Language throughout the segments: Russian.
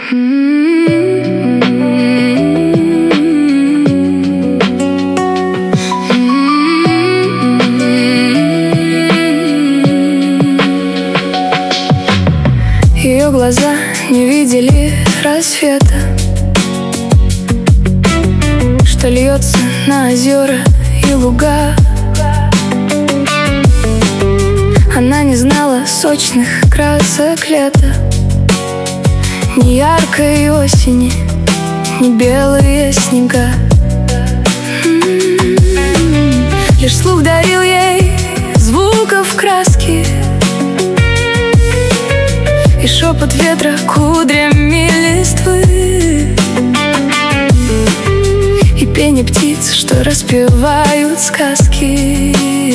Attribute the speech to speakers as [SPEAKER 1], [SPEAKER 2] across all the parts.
[SPEAKER 1] Ее глаза не видели рассвета, что льется на озера и луга. Она не знала сочных красок лета, ни яркой осени, ни белые снега. Лишь слух дарил ей звуков краски и шепот ветра кудрями листвы, и пение птиц, что распевают сказки,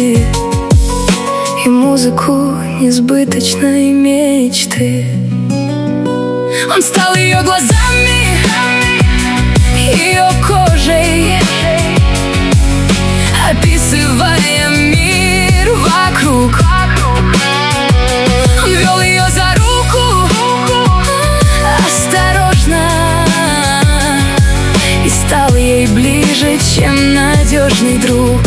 [SPEAKER 1] и музыку несбыточной мечты. Он стал ее глазами, ее кожей, описывая мир вокруг. Он вел ее за руку осторожно и стал ей ближе, чем надежный друг.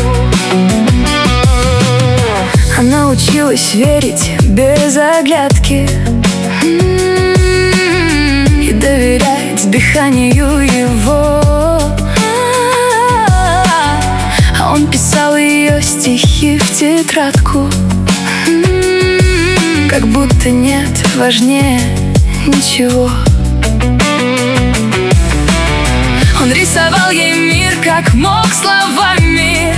[SPEAKER 1] Она училась верить без оглядки и доверять дыханию его. А он писал ее стихи в тетрадку, как будто нет важнее ничего. Он рисовал ей мир, как мог, словами,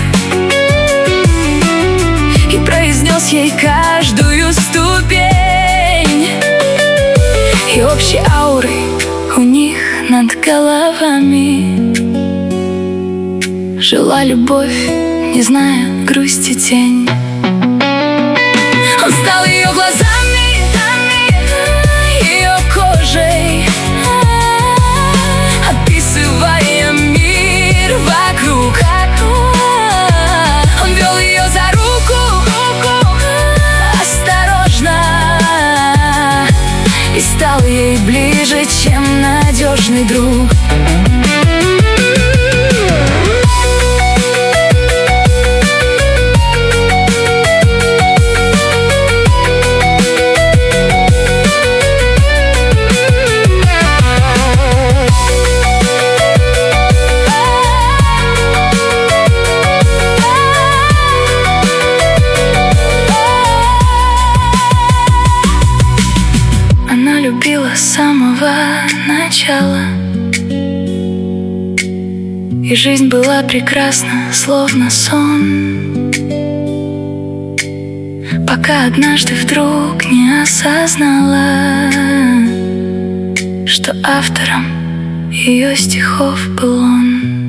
[SPEAKER 1] и произнес ей каждую ступень, и общей аурой у них над головами жила любовь, не зная грусти тень. Он стал ее глазами, ее кожей, описывая мир вокруг. Он вел ее за руку осторожно и стал ей ближе, чем надежный друг. Любила с самого начала, и жизнь была прекрасна, словно сон, пока однажды вдруг не осознала, что автором ее стихов был он.